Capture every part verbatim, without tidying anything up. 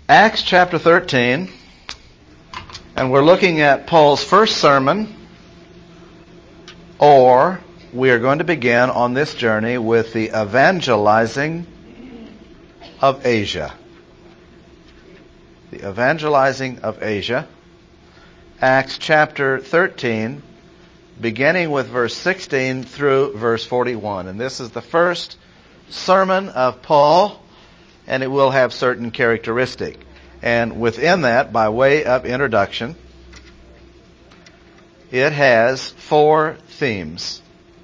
Acts chapter thirteen, and we're looking at Paul's first sermon, or we are going to begin on this journey with the evangelizing of Asia. The evangelizing of Asia. Acts chapter thirteen, beginning with verse sixteen through verse forty-one. And this is the first sermon of Paul, and it will have certain characteristics. And within that, by way of introduction, it has four themes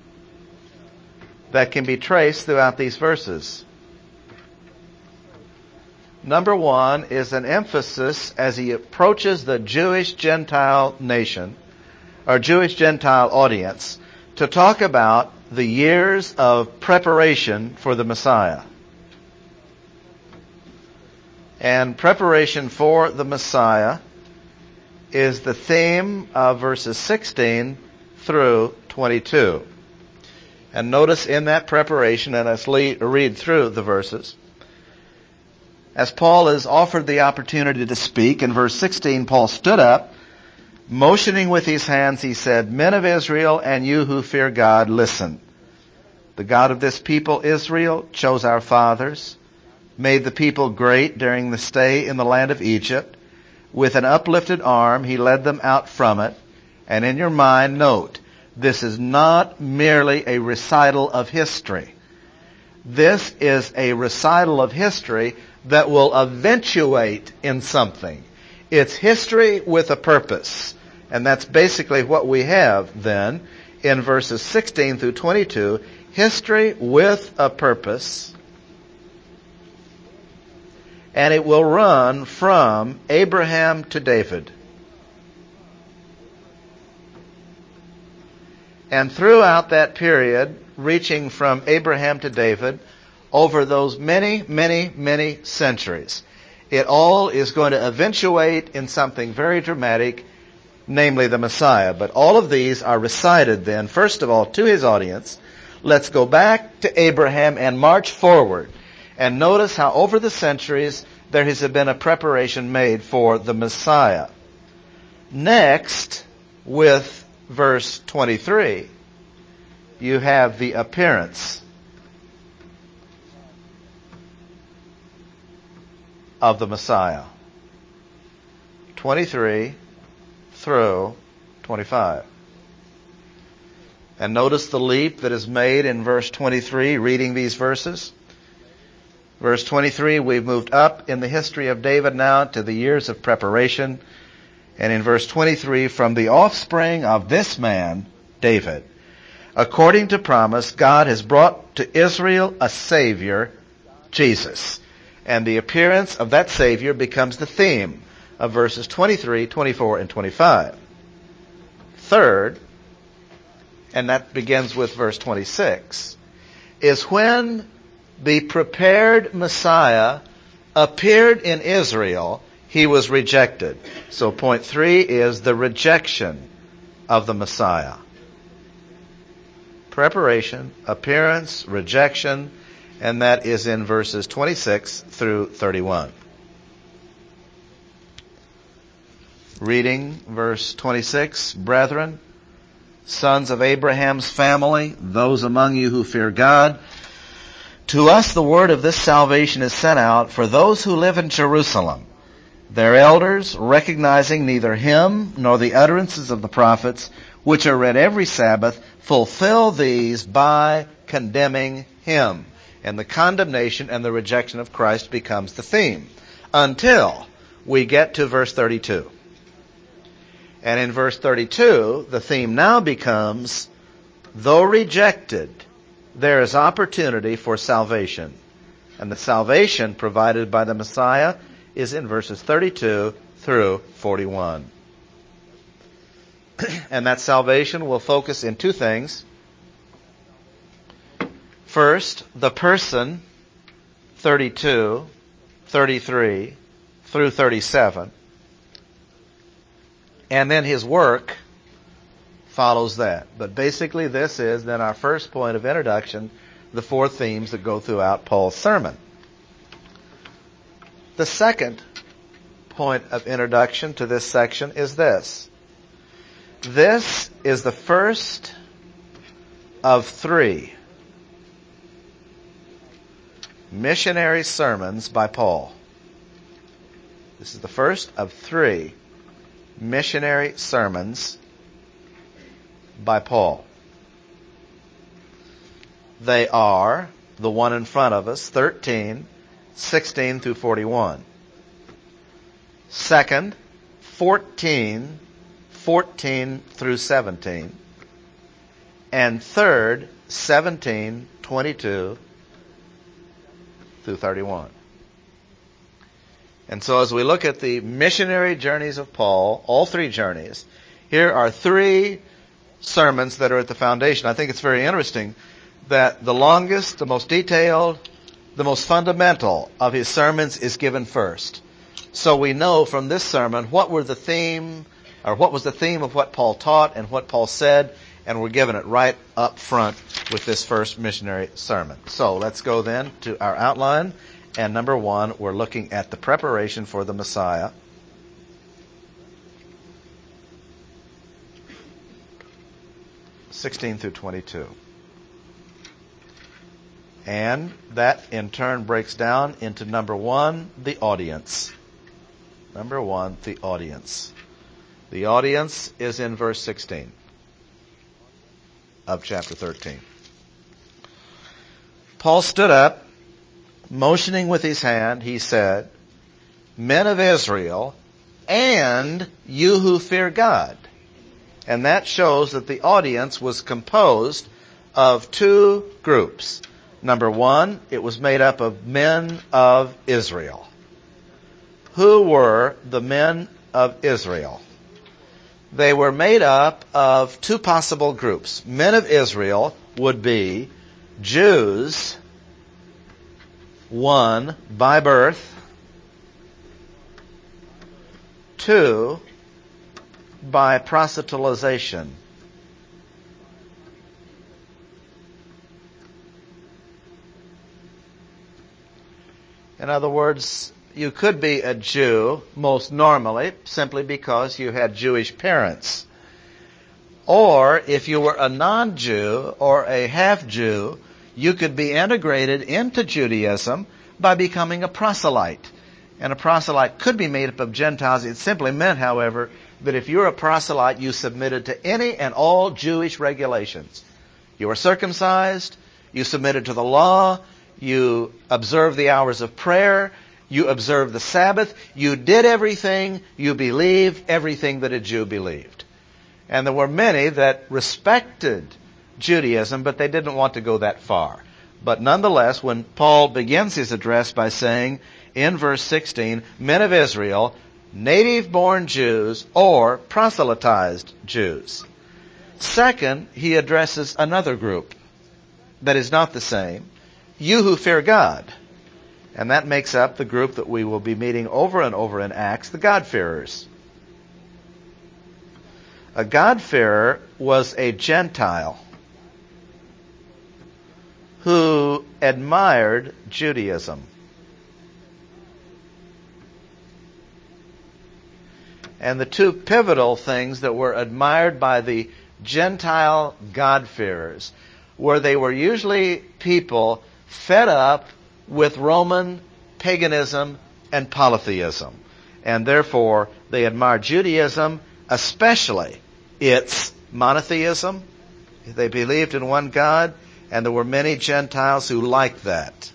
that can be traced throughout these verses. Number one is an emphasis as he approaches the Jewish Gentile nation, or Jewish Gentile audience, to talk about the years of preparation for the Messiah. And preparation for the Messiah is the theme of verses sixteen through twenty-two. And notice in that preparation, and let's read through the verses, as Paul is offered the opportunity to speak, in verse sixteen, Paul stood up, motioning with his hands, he said, "Men of Israel, and you who fear God, listen. The God of this people, Israel, chose our fathers, made the people great during the stay in the land of Egypt. With an uplifted arm, he led them out from it. And in your mind, note, this is not merely a recital of history. This is a recital of history that will eventuate in something. It's history with a purpose." And that's basically what we have then in verses sixteen through twenty-two. History with a purpose. And it will run from Abraham to David. And throughout that period, reaching from Abraham to David, over those many, many, many centuries, it all is going to eventuate in something very dramatic, namely the Messiah. But all of these are recited then, first of all, to his audience. Let's go back to Abraham and march forward. And notice how over the centuries there has been a preparation made for the Messiah. Next, with verse twenty-three, you have the appearance of the Messiah. twenty-three through twenty-five. And notice the leap that is made in verse twenty-three, reading these verses. Verse twenty-three, we've moved up in the history of David now to the years of preparation. And in verse twenty-three, from the offspring of this man, David, according to promise, God has brought to Israel a Savior, Jesus. And the appearance of that Savior becomes the theme of verses twenty-three, twenty-four, and twenty-five. Third, and that begins with verse twenty-six, is when the prepared Messiah appeared in Israel, he was rejected. So point three is the rejection of the Messiah. Preparation, appearance, rejection, and that is in verses twenty-six through thirty-one. Reading verse twenty-six, "Brethren, sons of Abraham's family, those among you who fear God, to us the word of this salvation is sent out for those who live in Jerusalem. Their elders, recognizing neither him nor the utterances of the prophets, which are read every Sabbath, fulfill these by condemning him." And the condemnation and the rejection of Christ becomes the theme until we get to verse thirty-two. And in verse thirty-two, the theme now becomes, though rejected, there is opportunity for salvation. And the salvation provided by the Messiah is in verses thirty-two through forty-one. And that salvation will focus in two things. First, the person, thirty-two, thirty-three through thirty-seven. And then his work follows that. But basically this is then our first point of introduction, the four themes that go throughout Paul's sermon. The second point of introduction to this section is this. This is the first of three missionary sermons by Paul. This is the first of three missionary sermons by Paul. They are the one in front of us, thirteen, sixteen through forty-one. Second, fourteen, fourteen through seventeen. And third, seventeen, twenty-two through thirty-one. And so as we look at the missionary journeys of Paul, all three journeys, here are three sermons that are at the foundation. I think it's very interesting that the longest, the most detailed, the most fundamental of his sermons is given first. So we know from this sermon what were the theme, or what was the theme of what Paul taught and what Paul said, and we're given it right up front with this first missionary sermon. So let's go then to our outline. And number one, we're looking at the preparation for the Messiah. sixteen through twenty-two. And that in turn breaks down into number one, the audience. Number one, the audience. The audience is in verse sixteen of chapter thirteen. Paul stood up, motioning with his hand, he said, "Men of Israel, and you who fear God." And that shows that the audience was composed of two groups. Number one, it was made up of men of Israel. Who were the men of Israel? They were made up of two possible groups. Men of Israel would be Jews, one, by birth, two, by proselytization. In other words, you could be a Jew, most normally, simply because you had Jewish parents. Or, if you were a non-Jew or a half-Jew, you could be integrated into Judaism by becoming a proselyte. And a proselyte could be made up of Gentiles. It simply meant, however, that if you're a proselyte, you submitted to any and all Jewish regulations. You were circumcised, you submitted to the law, you observed the hours of prayer, you observed the Sabbath, you did everything, you believed everything that a Jew believed. And there were many that respected Judaism, but they didn't want to go that far. But nonetheless, when Paul begins his address by saying, in verse sixteen, men of Israel, native-born Jews, or proselytized Jews. Second, he addresses another group that is not the same, you who fear God. And that makes up the group that we will be meeting over and over in Acts, the God-fearers. A God-fearer was a Gentile who admired Judaism. And the two pivotal things that were admired by the Gentile God-fearers were they were usually people fed up with Roman paganism and polytheism. And therefore, they admired Judaism, especially its monotheism. They believed in one God, and there were many Gentiles who liked that.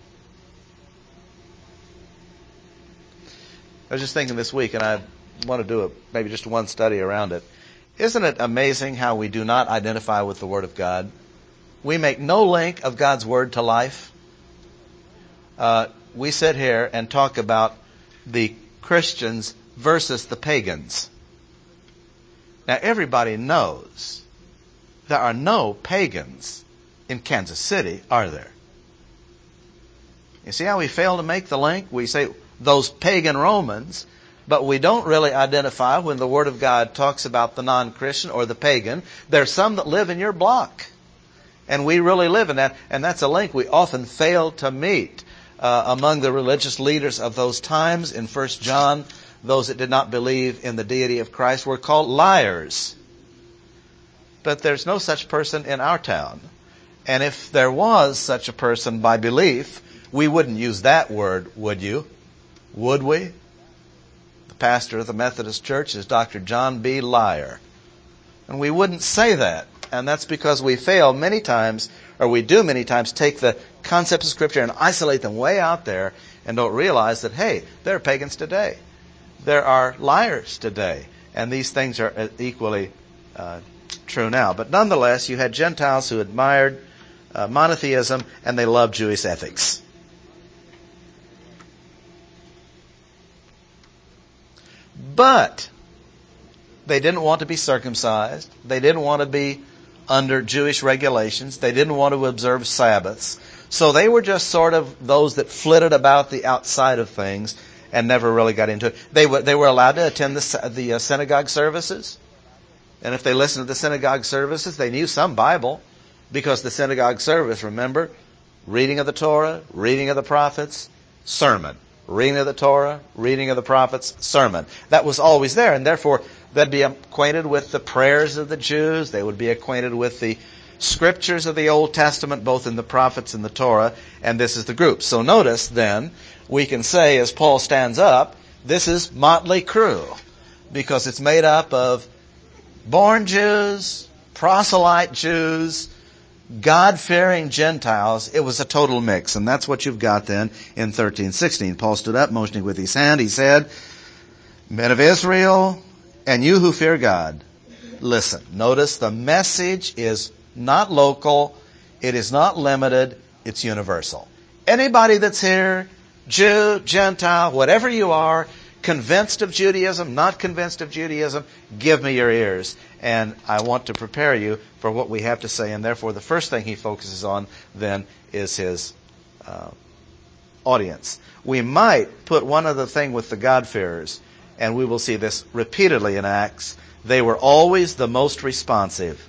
I was just thinking this week, and I want to do a, maybe just one study around it. Isn't it amazing how we do not identify with the Word of God? We make no link of God's Word to life. Uh, we sit here and talk about the Christians versus the pagans. Now, everybody knows there are no pagans in Kansas City, are there? You see how we fail to make the link? We say those pagan Romans, but we don't really identify when the Word of God talks about the non-Christian or the pagan. There's some that live in your block. And we really live in that. And that's a link we often fail to meet uh, among the religious leaders of those times. In First John, those that did not believe in the deity of Christ were called liars. But there's no such person in our town. And if there was such a person by belief, we wouldn't use that word, would you? Would we? The pastor of the Methodist Church is Doctor John B. Liar. And we wouldn't say that. And that's because we fail many times, or we do many times, take the concepts of Scripture and isolate them way out there and don't realize that, hey, there are pagans today. There are liars today. And these things are equally uh, true now. But nonetheless, you had Gentiles who admired uh, monotheism and they loved Jewish ethics. But they didn't want to be circumcised. They didn't want to be under Jewish regulations. They didn't want to observe Sabbaths. So they were just sort of those that flitted about the outside of things and never really got into it. They were, they were allowed to attend the, the uh, synagogue services. And if they listened to the synagogue services, they knew some Bible, because the synagogue service, remember, reading of the Torah, reading of the prophets, sermon. Reading of the Torah, reading of the prophets, sermon. That was always there, and therefore they'd be acquainted with the prayers of the Jews. They would be acquainted with the scriptures of the Old Testament, both in the prophets and the Torah, and this is the group. So notice then, we can say as Paul stands up, this is motley crew, because it's made up of born Jews, proselyte Jews, God-fearing Gentiles. It was a total mix, and that's what you've got then in thirteen sixteen. Paul stood up, motioning with his hand. He said, "Men of Israel, and you who fear God, listen." Notice the message is not local, it is not limited, it's universal. Anybody that's here, Jew, Gentile, whatever you are, convinced of Judaism, not convinced of Judaism, give me your ears. And I want to prepare you for what we have to say. And therefore, the first thing he focuses on then is his uh, audience. We might put one other thing with the God-fearers, and we will see this repeatedly in Acts. They were always the most responsive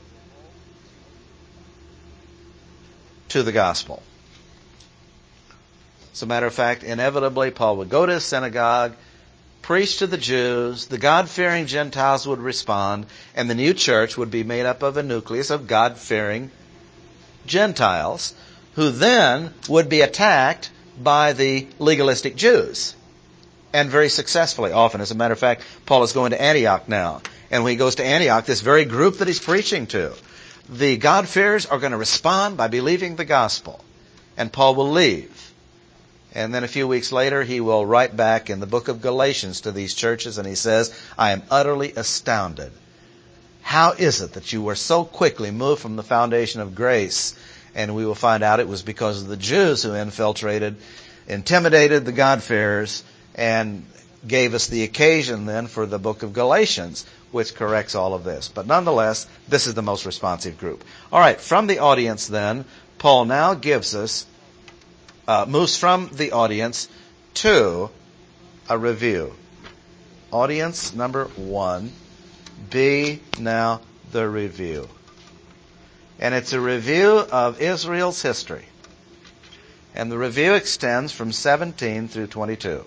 to the gospel. As a matter of fact, inevitably, Paul would go to his synagogue, preach to the Jews, the God-fearing Gentiles would respond, and the new church would be made up of a nucleus of God-fearing Gentiles, who then would be attacked by the legalistic Jews, and very successfully, often. As a matter of fact, Paul is going to Antioch now, and when he goes to Antioch, this very group that he's preaching to, the God-fearers are going to respond by believing the gospel, and Paul will leave. And then a few weeks later, he will write back in the book of Galatians to these churches, and he says, "I am utterly astounded. How is it that you were so quickly moved from the foundation of grace?" And we will find out it was because of the Jews who infiltrated, intimidated the God-fearers, and gave us the occasion then for the book of Galatians, which corrects all of this. But nonetheless, this is the most responsive group. All right, from the audience then, Paul now gives us Uh, moves from the audience to a review. Audience number one, be now the review. And it's a review of Israel's history. And the review extends from seventeen through twenty-two.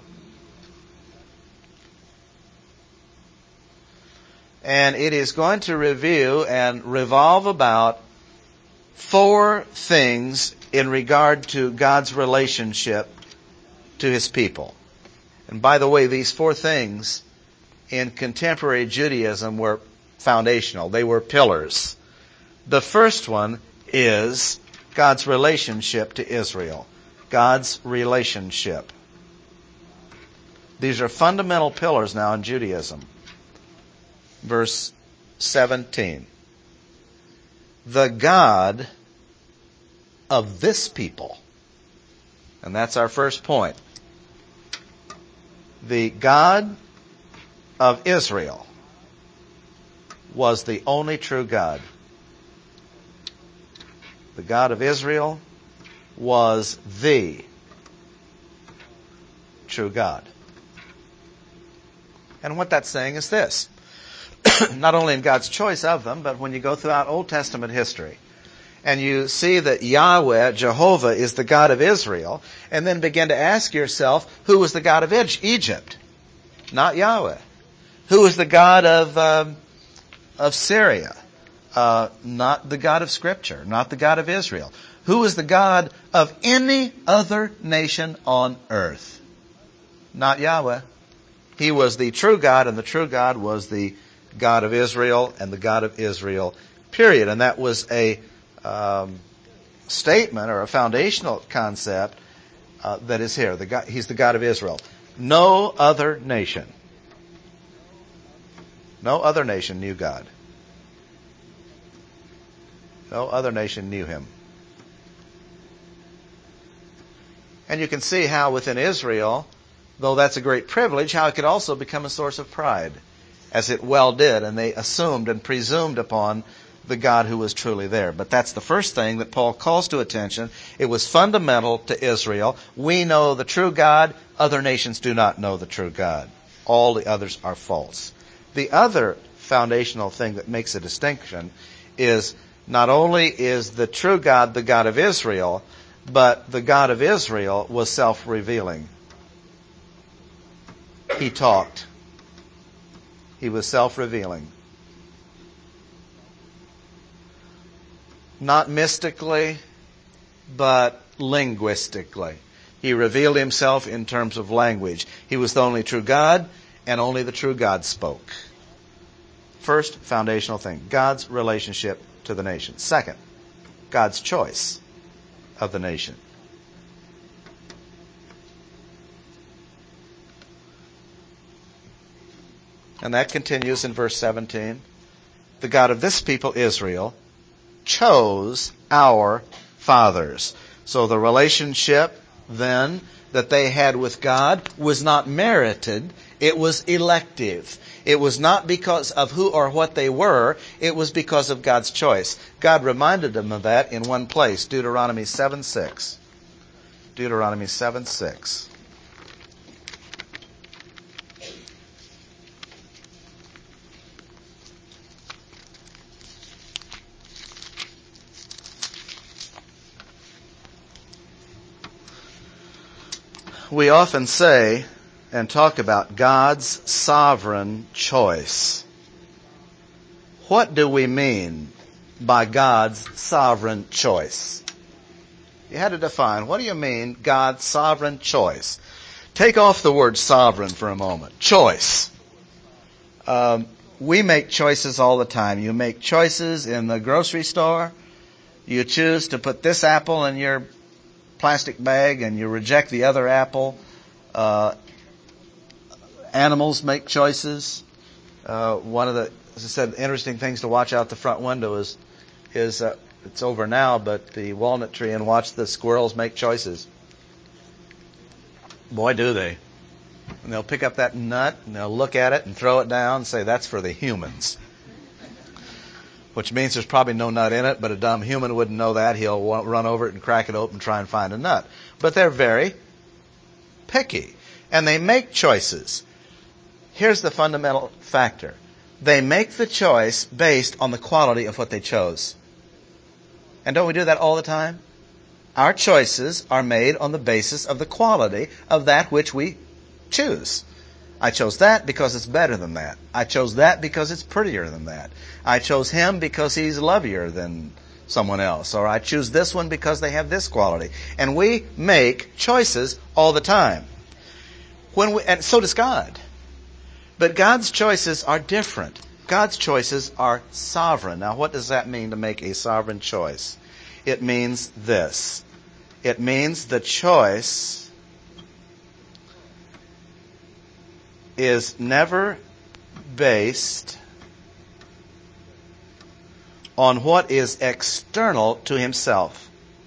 And it is going to review and revolve about four things in regard to God's relationship to His people. And by the way, these four things in contemporary Judaism were foundational. They were pillars. The first one is God's relationship to Israel. God's relationship. These are fundamental pillars now in Judaism. Verse seventeen. The God of this people. And that's our first point. The God of Israel was the only true God. The God of Israel was the true God. And what that's saying is this. Not only in God's choice of them, but when you go throughout Old Testament history, and you see that Yahweh, Jehovah, is the God of Israel, and then begin to ask yourself, who was the God of Egypt? Not Yahweh. Who is the God of um, of Syria? Uh, not the God of Scripture. Not the God of Israel. Who is the God of any other nation on earth? Not Yahweh. He was the true God, and the true God was the God of Israel, and the God of Israel, period. And that was a um, statement or a foundational concept uh, that is here. The God, he's the God of Israel. No other nation, no other nation knew God. No other nation knew Him. And you can see how within Israel, though that's a great privilege, how it could also become a source of pride, as it well did, and they assumed and presumed upon the God who was truly there. But that's the first thing that Paul calls to attention. It was fundamental to Israel. We know the true God. Other nations do not know the true God. All the others are false. The other foundational thing that makes a distinction is not only is the true God the God of Israel, but the God of Israel was self-revealing. He talked. He was self-revealing. Not mystically, but linguistically. He revealed Himself in terms of language. He was the only true God, and only the true God spoke. First foundational thing, God's relationship to the nation. Second, God's choice of the nation. And that continues in verse seventeen. The God of this people, Israel, chose our fathers. So the relationship then that they had with God was not merited. It was elective. It was not because of who or what they were. It was because of God's choice. God reminded them of that in one place, Deuteronomy seven six. Deuteronomy seven six. We often say and talk about God's sovereign choice. What do we mean by God's sovereign choice? You had to define, what do you mean, God's sovereign choice? Take off the word sovereign for a moment. Choice. Um, we make choices all the time. You make choices in the grocery store. You choose to put this apple in your plastic bag and you reject the other apple. Uh, animals make choices. Uh, one of the, as I said, interesting things to watch out the front window is, is uh, it's over now, but the walnut tree, and watch the squirrels make choices. Boy, do they. And they'll pick up that nut and they'll look at it and throw it down and say, that's for the humans. Which means there's probably no nut in it, but a dumb human wouldn't know that. He'll run over it and crack it open and try and find a nut. But they're very picky. And they make choices. Here's the fundamental factor. They make the choice based on the quality of what they chose. And don't we do that all the time? Our choices are made on the basis of the quality of that which we choose. I chose that because it's better than that. I chose that because it's prettier than that. I chose him because he's lovelier than someone else. Or I choose this one because they have this quality. And we make choices all the time. When we, and so does God. But God's choices are different. God's choices are sovereign. Now, what does that mean to make a sovereign choice? It means this. It means the choice is never based on what is external to himself.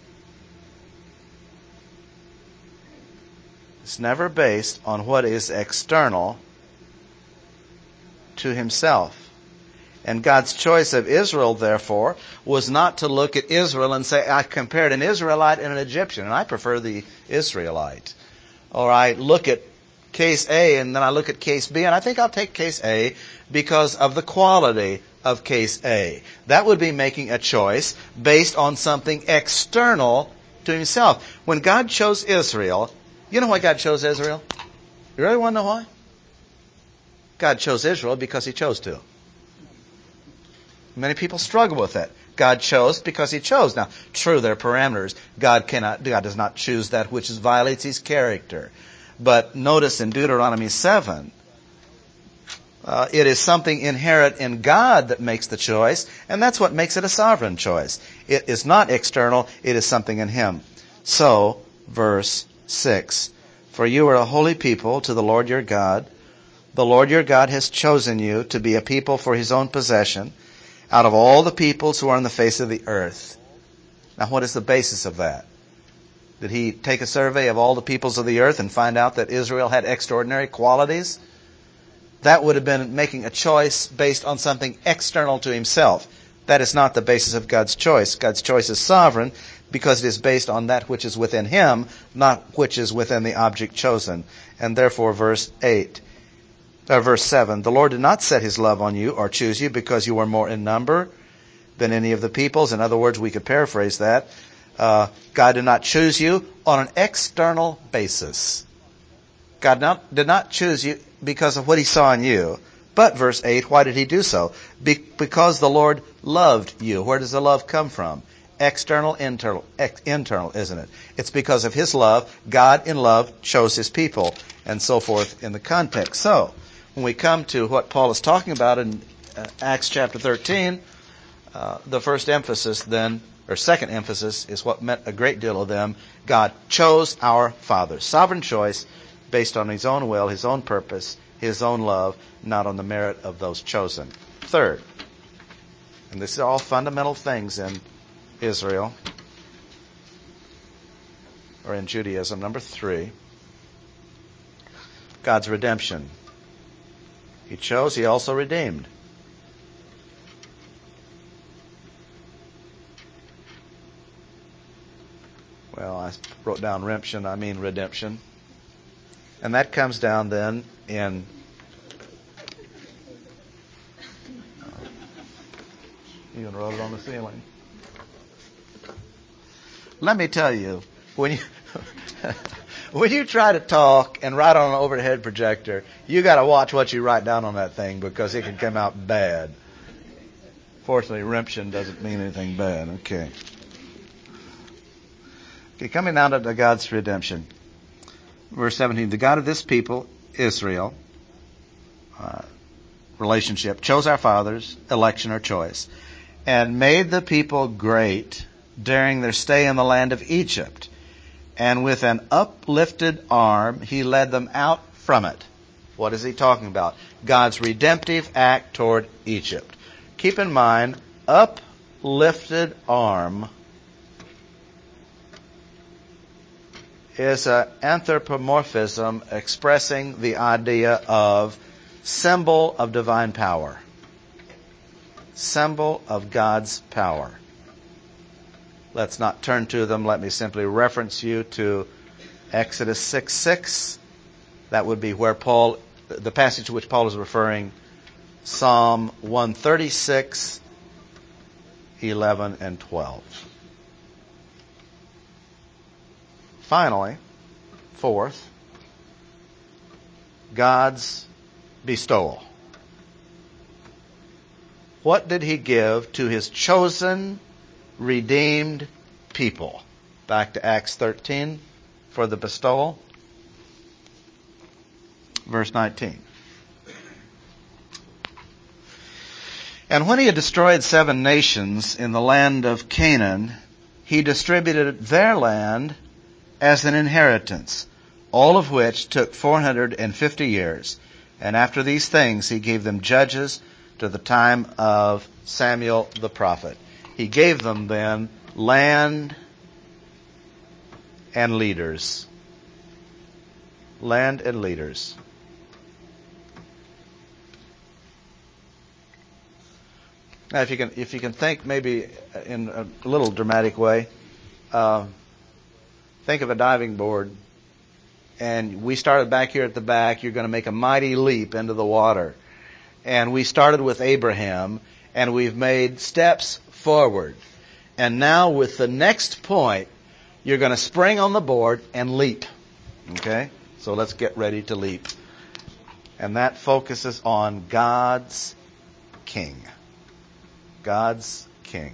It's never based on what is external to himself. And God's choice of Israel, therefore, was not to look at Israel and say, I compared an Israelite and an Egyptian, and I prefer the Israelite. Or I look at case A and then I look at case B, and I think I'll take case A because of the quality of case A. That would be making a choice based on something external to himself. When God chose Israel, you know why God chose Israel? You really want to know why? God chose Israel because he chose to. Many people struggle with that. God chose because he chose. Now, true, there are parameters. God cannot, God does not choose that which is, violates his character. But notice in Deuteronomy seven, uh, it is something inherent in God that makes the choice, and that's what makes it a sovereign choice. It is not external, it is something in him. So, verse six, for you are a holy people to the Lord your God. The Lord your God has chosen you to be a people for his own possession out of all the peoples who are on the face of the earth. Now, what is the basis of that? Did he take a survey of all the peoples of the earth and find out that Israel had extraordinary qualities? That would have been making a choice based on something external to himself. That is not the basis of God's choice. God's choice is sovereign because it is based on that which is within him, not which is within the object chosen. And therefore, verse eight, uh, verse seven, the Lord did not set his love on you or choose you because you were more in number than any of the peoples. In other words, we could paraphrase that. Uh, God did not choose you on an external basis. God not, did not choose you because of what he saw in you. But, verse eight, why did he do so? Be- because the Lord loved you. Where does the love come from? External, internal, ex- internal, isn't it? It's because of his love. God in love chose his people, and so forth in the context. So, when we come to what Paul is talking about in uh, Acts chapter thirteen, uh, the first emphasis then, or second emphasis, is what meant a great deal of them. God chose our fathers. Sovereign choice based on his own will, his own purpose, his own love, not on the merit of those chosen. Third, and this is all fundamental things in Israel, or in Judaism. Number three, God's redemption. He chose, he also redeemed. Well, I wrote down redemption, I mean redemption. And that comes down then in you even wrote it on the ceiling. Let me tell you, when you when you try to talk and write on an overhead projector, you got to watch what you write down on that thing because it can come out bad. Fortunately, redemption doesn't mean anything bad. Okay. Okay, coming down to God's redemption. Verse seventeen, the God of this people, Israel, uh, relationship, chose our fathers, election or choice, and made the people great during their stay in the land of Egypt. And with an uplifted arm, he led them out from it. What is he talking about? God's redemptive act toward Egypt. Keep in mind, uplifted arm is an anthropomorphism expressing the idea of symbol of divine power. Symbol of God's power. Let's not turn to them. Let me simply reference you to Exodus six six. That would be where Paul, the passage to which Paul is referring, Psalm one thirty-six, eleven, and twelve. Finally, fourth, God's bestowal. What did he give to his chosen, redeemed people? Back to Acts thirteen for the bestowal. Verse nineteen. And when he had destroyed seven nations in the land of Canaan, he distributed their land as an inheritance, all of which took four hundred fifty years. And after these things he gave them judges to the time of Samuel the prophet. He gave them then land and leaders. Land and leaders. Now, if you can, if you can think maybe in a little dramatic way, uh, think of a diving board, and we started back here at the back. You're going to make a mighty leap into the water. And we started with Abraham, and we've made steps forward. And now with the next point, you're going to spring on the board and leap. Okay? So let's get ready to leap. And that focuses on God's king. God's king.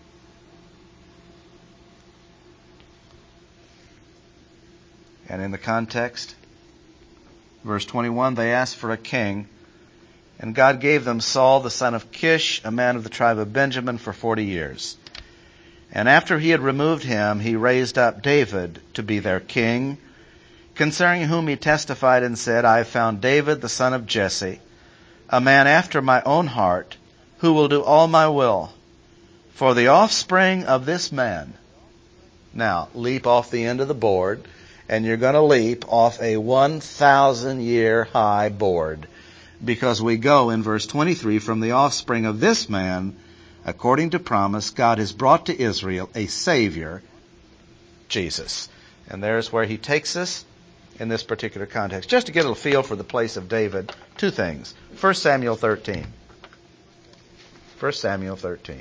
And in the context, verse twenty-one, they asked for a king, and God gave them Saul, the son of Kish, a man of the tribe of Benjamin, for forty years. And after he had removed him, he raised up David to be their king, concerning whom he testified and said, I have found David, the son of Jesse, a man after my own heart, who will do all my will. For the offspring of this man. Now, leap off the end of the board, and you're going to leap off a one thousand year high board. Because we go in verse twenty-three, from the offspring of this man, according to promise, God has brought to Israel a Savior, Jesus. And there's where he takes us in this particular context. Just to get a feel for the place of David, two things. First Samuel thirteen. First Samuel thirteen.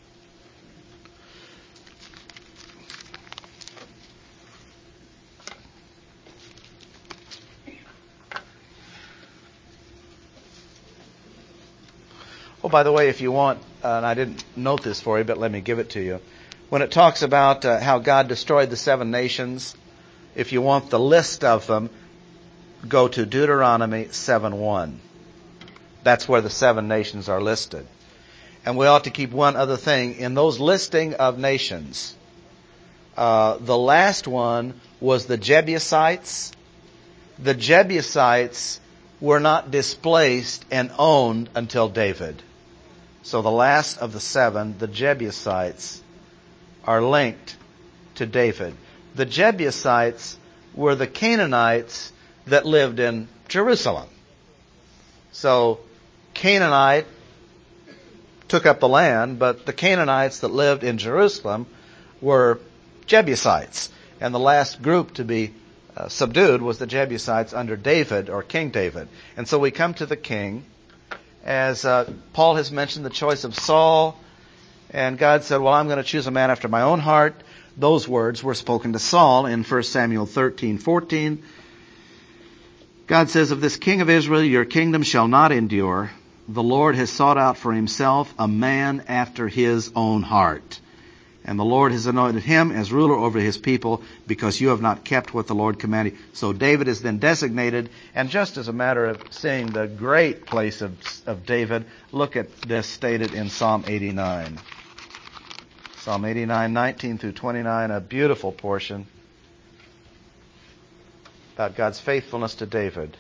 Oh, by the way, if you want, uh, and I didn't note this for you, but let me give it to you. When it talks about uh, how God destroyed the seven nations, if you want the list of them, go to Deuteronomy seven one. That's where the seven nations are listed. And we ought to keep one other thing. In those listing of nations, uh, the last one was the Jebusites. The Jebusites were not displaced and owned until David. So the last of the seven, the Jebusites, are linked to David. The Jebusites were the Canaanites that lived in Jerusalem. So Canaanite took up the land, but the Canaanites that lived in Jerusalem were Jebusites. And the last group to be uh, subdued was the Jebusites under David, or King David. And so we come to the king. As uh, Paul has mentioned the choice of Saul, and God said, well, I'm going to choose a man after my own heart. Those words were spoken to Saul in First Samuel thirteen fourteen. God says, of this king of Israel, your kingdom shall not endure. The Lord has sought out for himself a man after his own heart. And the Lord has anointed him as ruler over his people, because you have not kept what the Lord commanded. So David is then designated. And just as a matter of seeing the great place of, of David, look at this stated in Psalm eighty-nine. Psalm eighty-nine, nineteen through twenty-nine, a beautiful portion about God's faithfulness to David.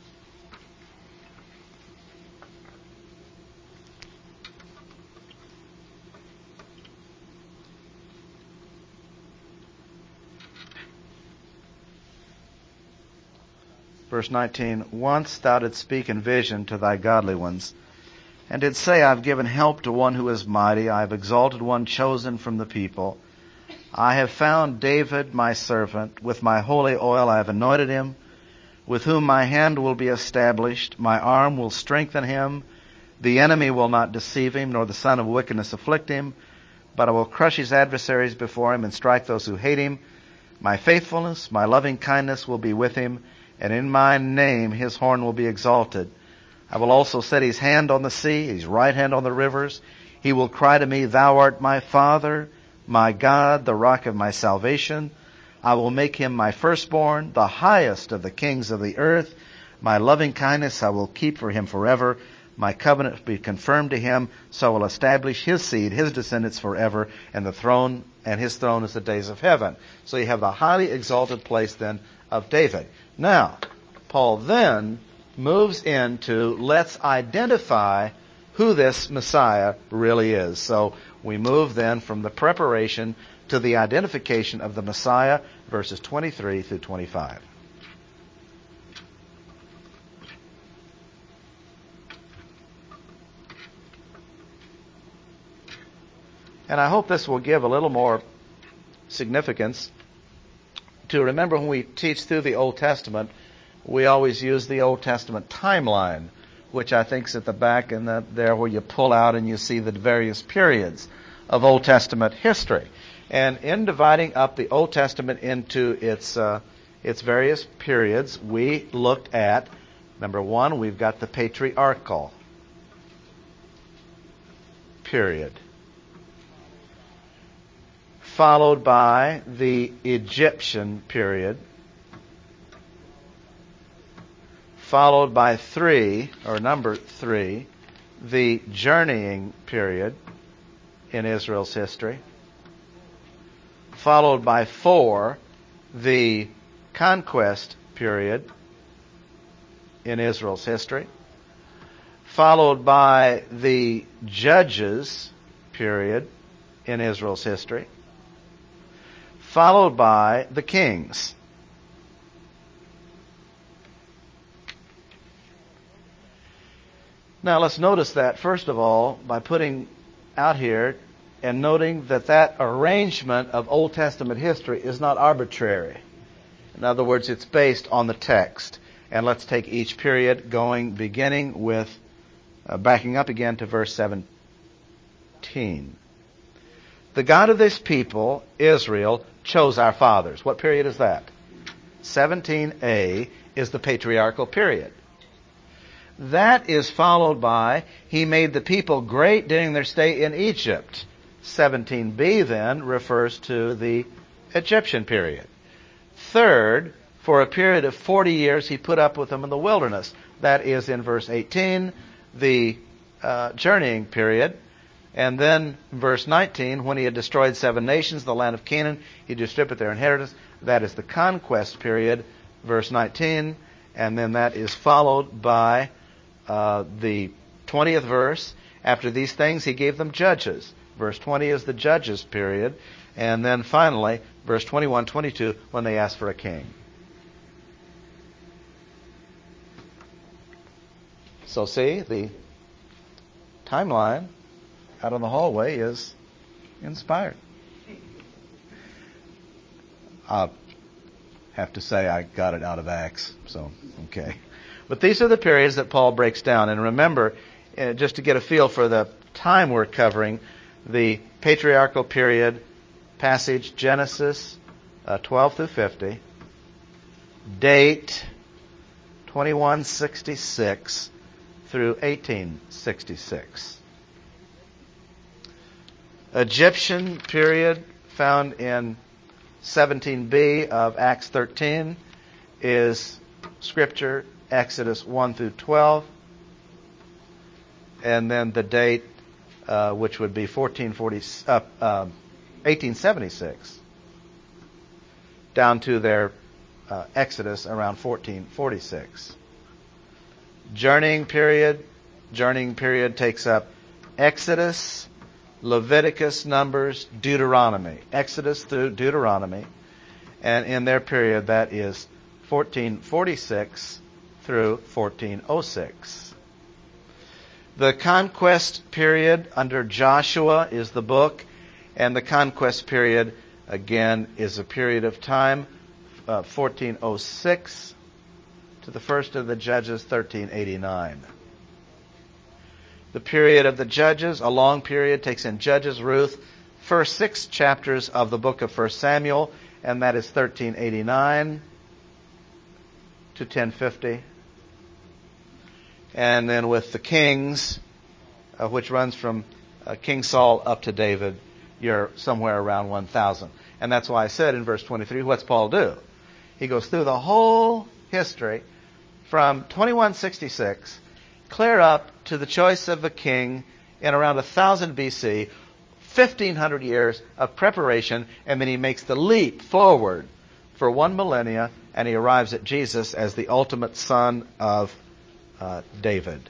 Verse nineteen, once thou didst speak in vision to thy godly ones, and did say, I have given help to one who is mighty, I have exalted one chosen from the people. I have found David my servant, with my holy oil I have anointed him, with whom my hand will be established, my arm will strengthen him, the enemy will not deceive him, nor the son of wickedness afflict him, but I will crush his adversaries before him and strike those who hate him. My faithfulness, my loving kindness will be with him, and in my name his horn will be exalted. I will also set his hand on the sea, his right hand on the rivers. He will cry to me, thou art my Father, my God, the rock of my salvation. I will make him my firstborn, the highest of the kings of the earth. My loving kindness I will keep for him forever. My covenant will be confirmed to him, so I will establish his seed, his descendants forever, and the throne, and his throne is the days of heaven. So you have the highly exalted place then of David. Now, Paul then moves into, let's identify who this Messiah really is. So we move then from the preparation to the identification of the Messiah, verses twenty-three through twenty-five. And I hope this will give a little more significance to remember when we teach through the Old Testament, we always use the Old Testament timeline, which I think is at the back and the, there where you pull out and you see the various periods of Old Testament history. And in dividing up the Old Testament into its uh, its various periods, we looked at Number one, we've got the patriarchal period, followed by the Egyptian period, followed by three, or number three, the journeying period in Israel's history, followed by four, the conquest period in Israel's history, followed by the Judges period in Israel's history, followed by the Kings. Now let's notice that, first of all, by putting out here and noting that that arrangement of Old Testament history is not arbitrary. In other words, it's based on the text. And let's take each period going, beginning with, uh, backing up again to verse seventeen. The God of this people, Israel, chose our fathers. What period is that? seventeen A is the patriarchal period. That is followed by, He made the people great during their stay in Egypt. seventeen B then refers to the Egyptian period. Third, for a period of forty years, He put up with them in the wilderness. That is in verse eighteen, the uh, journeying period. And then verse nineteen, when He had destroyed seven nations, the land of Canaan, He distributed their inheritance. That is the conquest period, verse nineteen. And then that is followed by uh, the twentieth verse. After these things, He gave them judges. Verse twenty is the judges period. And then finally, verse twenty-one, twenty-two, when they asked for a king. So see, the timeline out in the hallway is inspired. I have to say I got it out of Acts, so okay. But these are the periods that Paul breaks down. And remember, uh, just to get a feel for the time we're covering, the patriarchal period passage, Genesis uh, twelve through fifty, date twenty-one sixty-six through eighteen sixty-six. Egyptian period found in seventeen B of Acts thirteen is Scripture, Exodus one through twelve. And then the date, uh, which would be fourteen forty, uh, uh, eighteen seventy-six, down to their uh, Exodus around fourteen forty-six. Journeying period, journeying period takes up Exodus, Leviticus, Numbers, Deuteronomy. Exodus through Deuteronomy. And in their period, that is fourteen forty-six through fourteen oh six. The conquest period under Joshua is the book, and the conquest period, again, is a period of time, uh, fourteen oh six to the first of the Judges, thirteen eighty-nine. The period of the Judges, a long period, takes in Judges, Ruth, first six chapters of the book of First Samuel, and that is thirteen eighty-nine to ten fifty. And then with the Kings, uh, which runs from uh, King Saul up to David, you're somewhere around one thousand. And that's why I said in verse twenty-three, what's Paul do? He goes through the whole history from twenty-one sixty-six clear up to the choice of a king in around one thousand B C, fifteen hundred years of preparation, and then he makes the leap forward for one millennia, and he arrives at Jesus as the ultimate son of uh, David.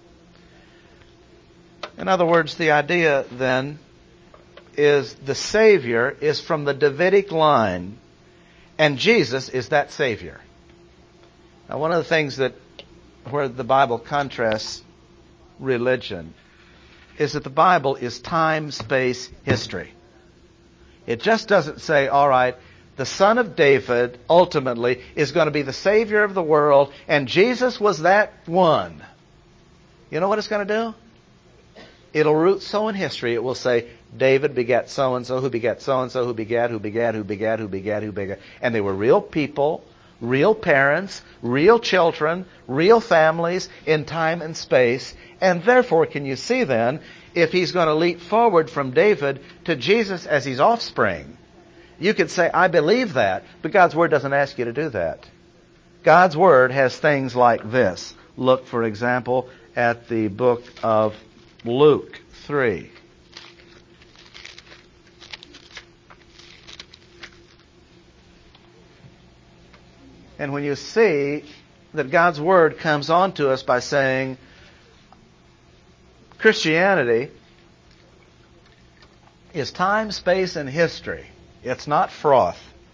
In other words, the idea then is the Savior is from the Davidic line, and Jesus is that Savior. Now, one of the things that where the Bible contrasts religion is that the Bible is time, space, history. It just doesn't say, all right, the Son of David ultimately is going to be the Savior of the world, and Jesus was that one. You know what it's going to do? It'll root so in history, it will say, David begat so-and-so, who begat so-and-so, who begat, who begat, who begat, who begat, who begat. And they were real people real parents, real children, real families in time and space. And therefore, can you see then, if he's going to leap forward from David to Jesus as his offspring, you could say, I believe that, but God's Word doesn't ask you to do that. God's Word has things like this. Look, for example, at the book of Luke three. And when you see that God's Word comes on to us by saying, Christianity is time, space, and history. It's not froth.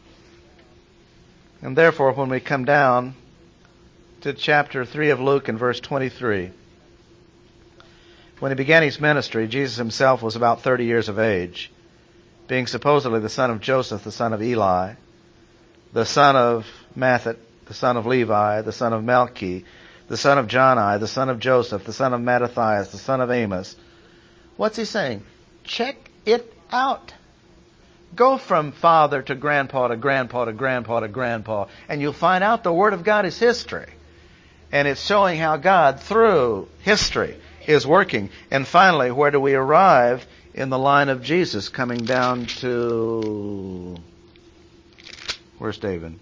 And therefore, when we come down to chapter three of Luke and verse twenty-three, when he began his ministry, Jesus himself was about thirty years of age, being supposedly the son of Joseph, the son of Eli, the son of Mathat, the son of Levi, the son of Melchi, the son of Joni, the son of Joseph, the son of Mattathias, the son of Amos. What's he saying? Check it out. Go from father to grandpa to grandpa to grandpa to grandpa, and you'll find out the Word of God is history. And it's showing how God, through history, is working. And finally, where do we arrive in the line of Jesus, coming down to... Where's David?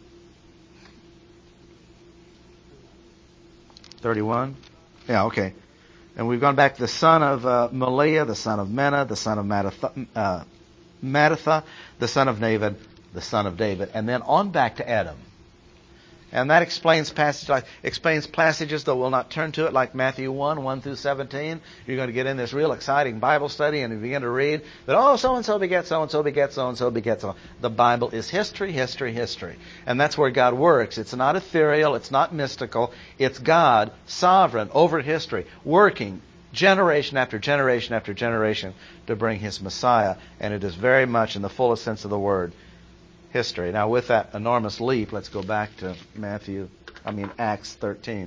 thirty-one? Yeah, okay. And we've gone back to the son of uh, Maliah, the son of Menah, the son of Mattatha, uh, Mattatha, the son of David, the son of David, and then on back to Adam. And that explains passage, like, explains passages, though we'll not turn to it, like Matthew one, one through seventeen. You're going to get in this real exciting Bible study and you begin to read that, oh, so-and-so begets so-and-so begets so-and-so begets so. The Bible is history, history, history. And that's where God works. It's not ethereal. It's not mystical. It's God, sovereign over history, working generation after generation after generation to bring His Messiah. And it is very much, in the fullest sense of the word, history. Now, with that enormous leap, let's go back to Matthew, I mean Acts thirteen.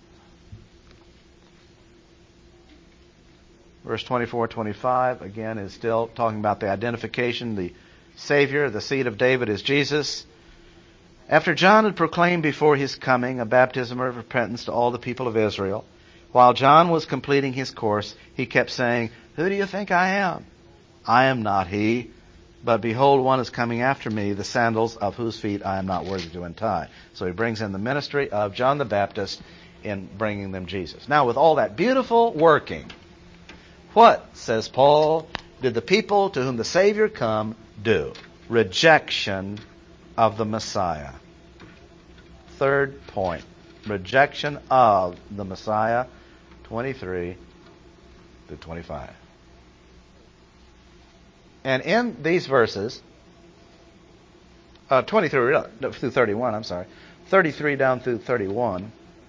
Verse twenty-four, twenty-five, again, is still talking about the identification. The Savior, the seed of David, is Jesus. After John had proclaimed before his coming a baptism of repentance to all the people of Israel, while John was completing his course, he kept saying, "Who do you think I am? I am not he. But behold, one is coming after me, the sandals of whose feet I am not worthy to untie." So he brings in the ministry of John the Baptist in bringing them Jesus. Now, with all that beautiful working, what, says Paul, did the people to whom the Savior come do? Rejection of the Messiah. Third point, rejection of the Messiah, twenty-three to twenty-five. And in these verses, uh, twenty-three through thirty-one, I'm sorry, thirty-three down through thirty-one,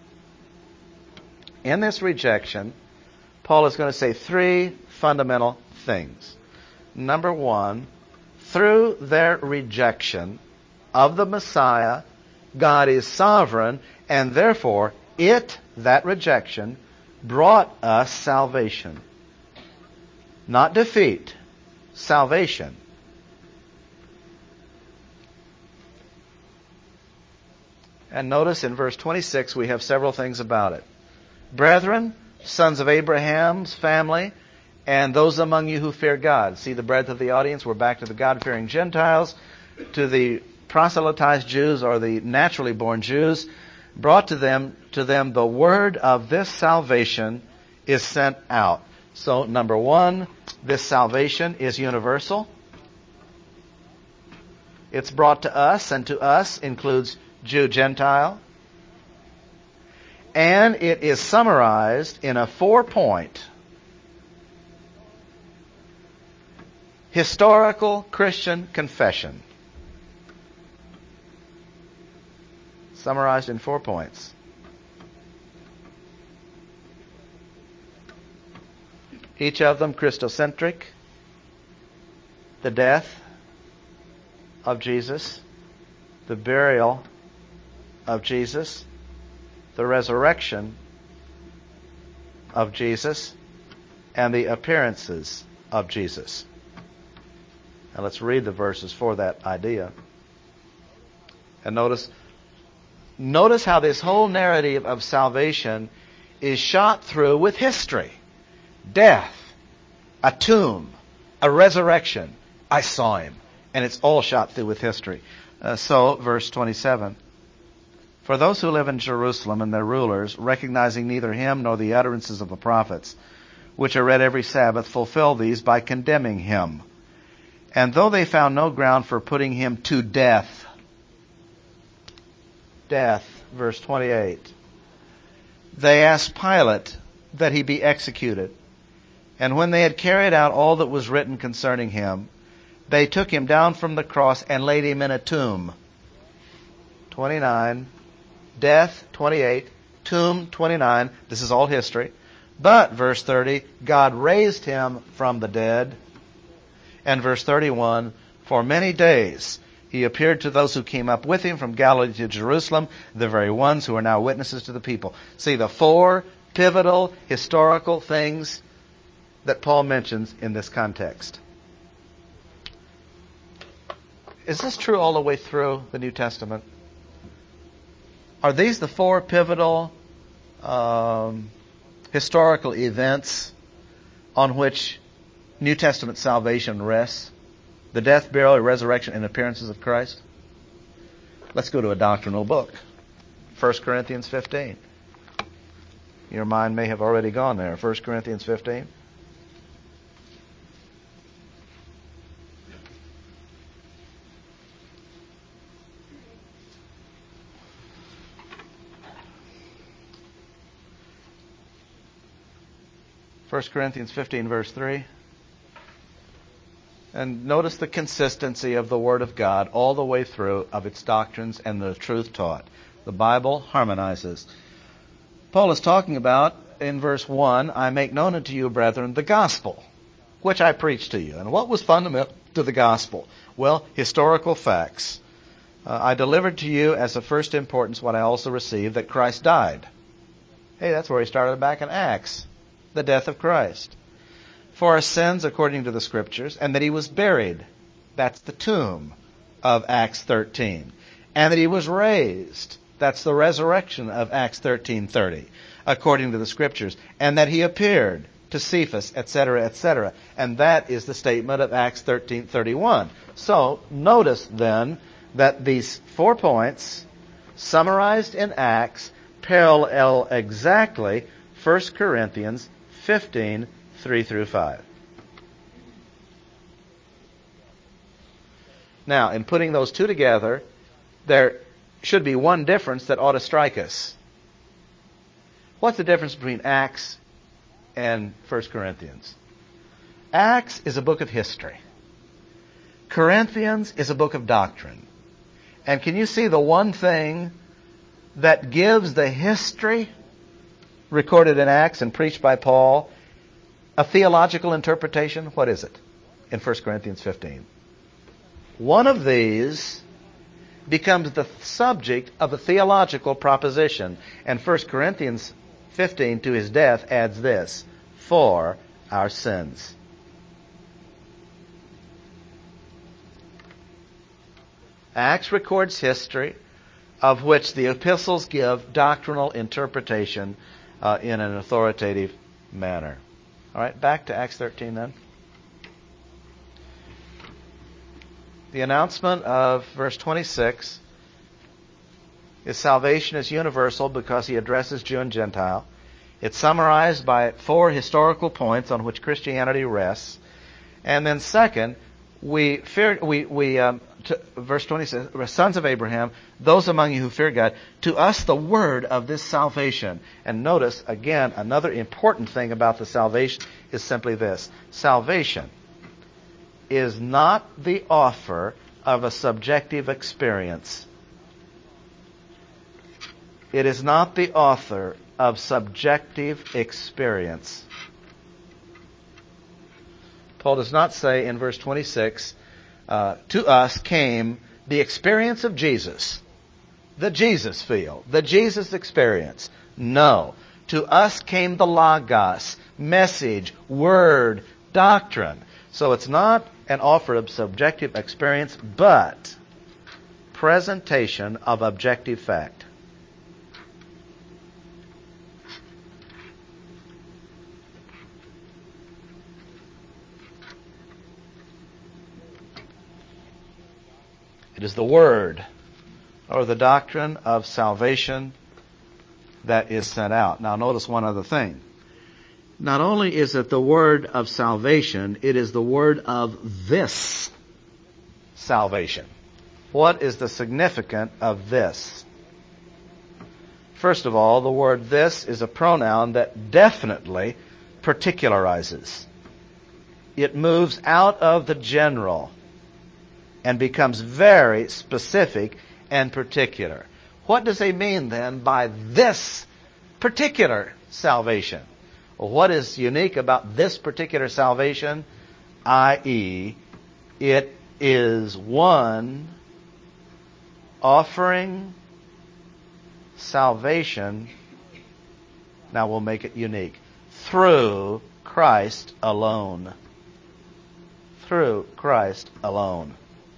in this rejection, Paul is going to say three fundamental things. Number one, through their rejection of the Messiah, God is sovereign, and therefore it, that rejection, brought us salvation. Not defeat. Salvation. And notice in verse twenty-six we have several things about it. Brethren, sons of Abraham's family, and those among you who fear God. See the breadth of the audience. We're back to the God-fearing Gentiles, to the proselytized Jews, or the naturally born Jews. Brought to them, to them the word of this salvation is sent out. So, number one, this salvation is universal. It's brought to us, and to us includes Jew, Gentile. And it is summarized in a four-point historical Christian confession. Summarized in four points. Each of them Christocentric. The death of Jesus, the burial of Jesus, the resurrection of Jesus, and the appearances of Jesus. Now let's read the verses for that idea. And notice notice how this whole narrative of salvation is shot through with history. Death, a tomb, a resurrection. I saw him. And it's all shot through with history. Uh, so, verse twenty-seven. For those who live in Jerusalem and their rulers, recognizing neither him nor the utterances of the prophets, which are read every Sabbath, fulfill these by condemning him. And though they found no ground for putting him to death, death, verse twenty-eight, they asked Pilate that he be executed. And when they had carried out all that was written concerning him, they took him down from the cross and laid him in a tomb. twenty-nine, death, twenty-eight, tomb, twenty-nine. This is all history. But, verse thirty, God raised him from the dead. And verse thirty-one, for many days he appeared to those who came up with him from Galilee to Jerusalem, the very ones who are now witnesses to the people. See the four pivotal historical things that Paul mentions in this context. Is this true all the way through the New Testament? Are these the four pivotal um, historical events on which New Testament salvation rests? The death, burial, resurrection, and appearances of Christ? Let's go to a doctrinal book. First Corinthians fifteen. Your mind may have already gone there. First Corinthians fifteen. First Corinthians fifteen, verse three. And notice the consistency of the Word of God all the way through of its doctrines and the truth taught. The Bible harmonizes. Paul is talking about, in verse one, I make known unto you, brethren, the gospel, which I preached to you. And what was fundamental to the gospel? Well, historical facts. Uh, I delivered to you as of first importance what I also received, that Christ died. Hey, that's where he started back in Acts. The death of Christ. For our sins according to the Scriptures, and that he was buried. That's the tomb of Acts thirteen. And that he was raised. That's the resurrection of Acts thirteen thirty, according to the Scriptures. And that he appeared to Cephas, et cetera, et cetera. And that is the statement of Acts thirteen thirty-one. So, notice then that these four points, summarized in Acts, parallel exactly First Corinthians fifteen, three through five. Now, in putting those two together, there should be one difference that ought to strike us. What's the difference between Acts and First Corinthians? Acts is a book of history. Corinthians is a book of doctrine. And can you see the one thing that gives the history recorded in Acts and preached by Paul a theological interpretation? What is it in First Corinthians fifteen? One of these becomes the subject of a theological proposition. And First Corinthians fifteen, to his death, adds this: for our sins. Acts records history of which the epistles give doctrinal interpretation uh, in an authoritative manner. All right, back to Acts thirteen then. The announcement of verse twenty-six is salvation is universal because he addresses Jew and Gentile. It's summarized by four historical points on which Christianity rests. And then second, we fear, we, we um, to, verse twenty-six, sons of Abraham, those among you who fear God, to us the word of this salvation. And notice, again, another important thing about the salvation is simply this: salvation is not the offer of a subjective experience. It is not the author of subjective experience. Paul does not say in verse twenty-six, uh, to us came the experience of Jesus, the Jesus feel, the Jesus experience. No. To us came the Logos, message, word, doctrine. So it's not an offer of subjective experience, but presentation of objective fact. It is the Word, or the doctrine of salvation, that is sent out. Now notice one other thing. Not only is it the word of salvation, it is the word of this salvation. What is the significance of this? First of all, the word this is a pronoun that definitely particularizes. It moves out of the general and becomes very specific and particular. What does he mean then by this particular salvation? Well, what is unique about this particular salvation? that is, it is one offering salvation, now we'll make it unique, through Christ alone. Through Christ alone.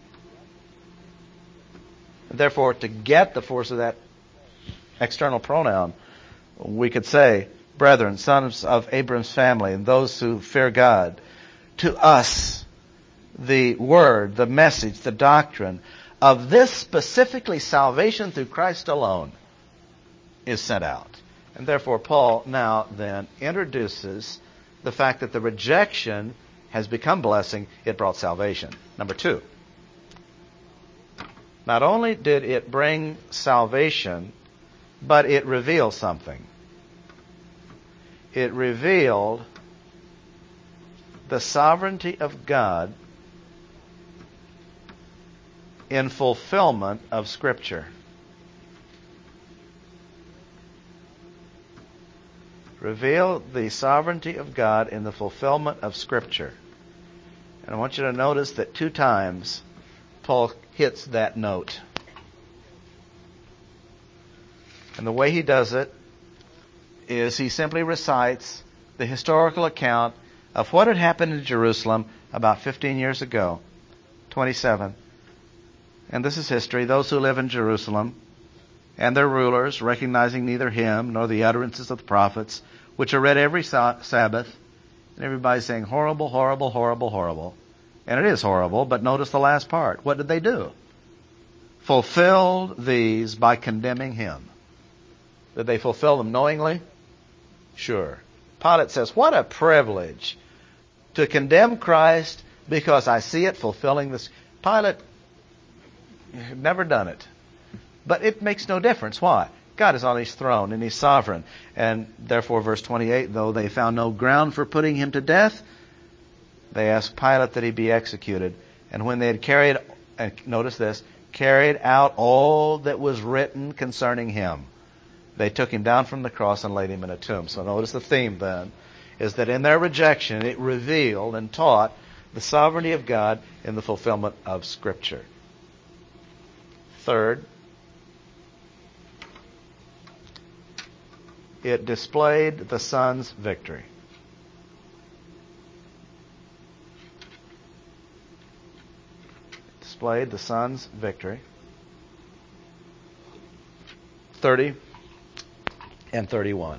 Therefore, to get the force of that external pronoun, we could say, brethren, sons of Abraham's family, and those who fear God, to us, the word, the message, the doctrine of this specifically salvation through Christ alone is sent out. And therefore, Paul now then introduces the fact that the rejection has become blessing. It brought salvation. Number two. Not only did it bring salvation, but it revealed something. It revealed the sovereignty of God in fulfillment of Scripture. Revealed the sovereignty of God in the fulfillment of Scripture. And I want you to notice that two times Paul hits that note. And the way he does it is he simply recites the historical account of what had happened in Jerusalem about fifteen years ago, twenty-seven. And this is history. Those who live in Jerusalem and their rulers, recognizing neither him nor the utterances of the prophets, which are read every Sabbath, and everybody's saying, horrible, horrible, horrible, horrible. And it is horrible, but notice the last part. What did they do? Fulfilled these by condemning him. Did they fulfill them knowingly? Sure. Pilate says, what a privilege to condemn Christ because I see it fulfilling this. Pilate had never done it. But it makes no difference. Why? God is on his throne and he's sovereign. And therefore, verse twenty-eight, though they found no ground for putting him to death, they asked Pilate that he be executed. And when they had carried, and notice this, carried out all that was written concerning him, they took him down from the cross and laid him in a tomb. So notice the theme then is that in their rejection it revealed and taught the sovereignty of God in the fulfillment of Scripture. Third, it displayed the Son's victory. It displayed the Son's victory. thirty and thirty-one.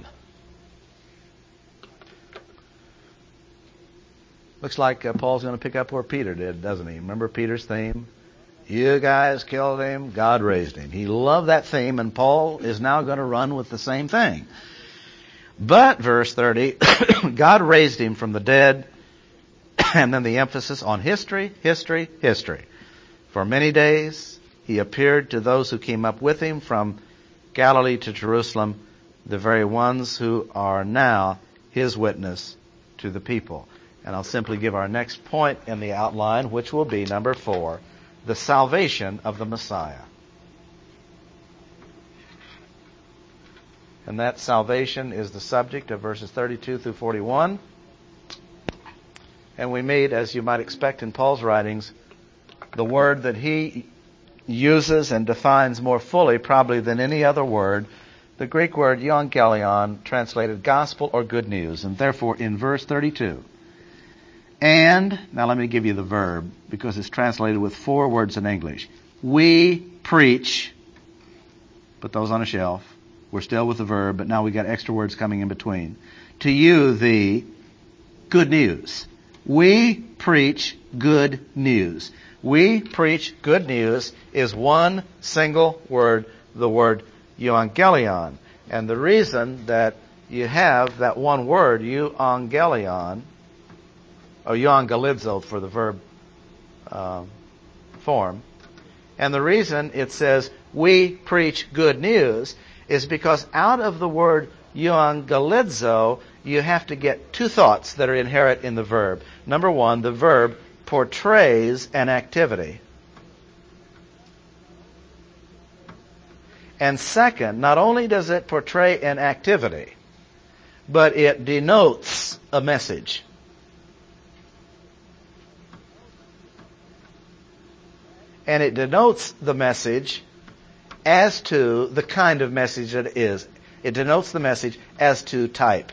Looks like uh, Paul's going to pick up where Peter did, doesn't he? Remember Peter's theme? You guys killed him, God raised him. He loved that theme, and Paul is now going to run with the same thing. But, verse thirty, God raised him from the dead, and then the emphasis on history, history, history. For many days he appeared to those who came up with him from Galilee to Jerusalem, the very ones who are now his witness to the people. And I'll simply give our next point in the outline, which will be number four, the salvation of the Messiah. And that salvation is the subject of verses thirty-two through forty-one. And we meet, as you might expect in Paul's writings, the word that he uses and defines more fully probably than any other word, the Greek word euangelion, translated gospel or good news. And therefore in verse thirty-two, and, now let me give you the verb, because it's translated with four words in English. We preach, put those on a shelf. We're still with the verb, but now we got extra words coming in between. To you the good news. We preach good news. We preach good news is one single word, the word euangelion. And the reason that you have that one word, euangelion, or euangelizo for the verb uh, form, and the reason it says we preach good news is because out of the word euangelizo, you have to get two thoughts that are inherent in the verb. Number one, the verb portrays an activity. And second, not only does it portray an activity, but it denotes a message. And it denotes the message as to the kind of message it is. It denotes the message as to type.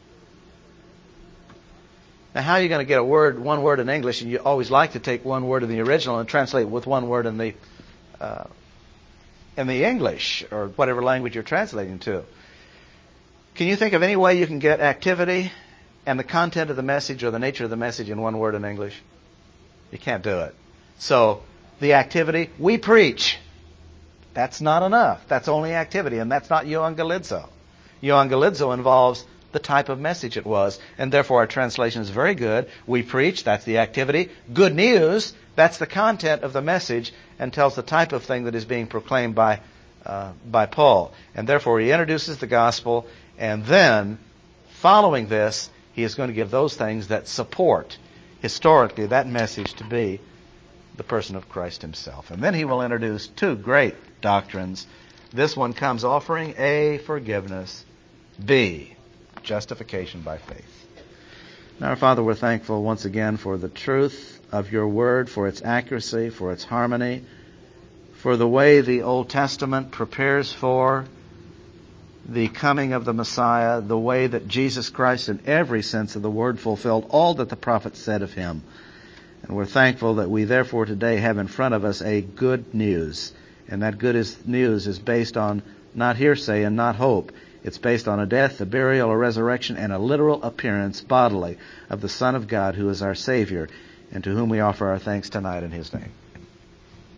Now, how are you going to get a word, one word in English, and you always like to take one word in the original and translate it with one word in the uh, in the English or whatever language you're translating to? Can you think of any way you can get activity and the content of the message or the nature of the message in one word in English? You can't do it. So, the activity, we preach. That's not enough. That's only activity, and that's not euangelizo. Euangelizo involves the type of message it was, and therefore our translation is very good. We preach, that's the activity. Good news, that's the content of the message, and tells the type of thing that is being proclaimed by uh, by Paul. And therefore he introduces the gospel, and then, following this, he is going to give those things that support, historically, that message to be the person of Christ himself. And then he will introduce two great doctrines. This one comes offering A, forgiveness, B, justification by faith. Now, our Father, we're thankful once again for the truth of your word, for its accuracy, for its harmony, for the way the Old Testament prepares for the coming of the Messiah, the way that Jesus Christ, in every sense of the word, fulfilled all that the prophets said of him. And we're thankful that we therefore today have in front of us a good news. And that good is, news is based on not hearsay and not hope. It's based on a death, a burial, a resurrection, and a literal appearance bodily of the Son of God, who is our Savior, and to whom we offer our thanks tonight in his name.